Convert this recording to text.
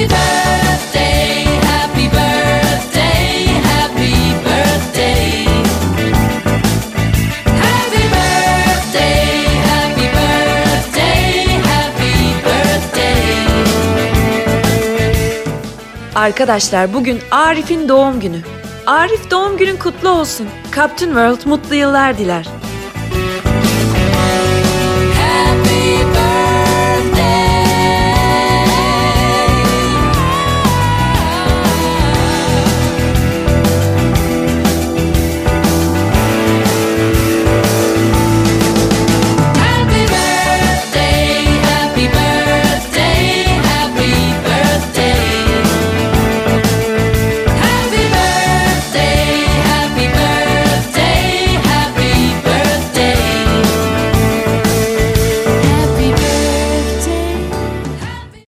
birthday, happy birthday, happy birthday. Happy birthday, happy birthday, happy birthday. Arkadaşlar bugün Arif'in doğum günü. Arif doğum günün kutlu olsun. Captain World mutlu yıllar diler.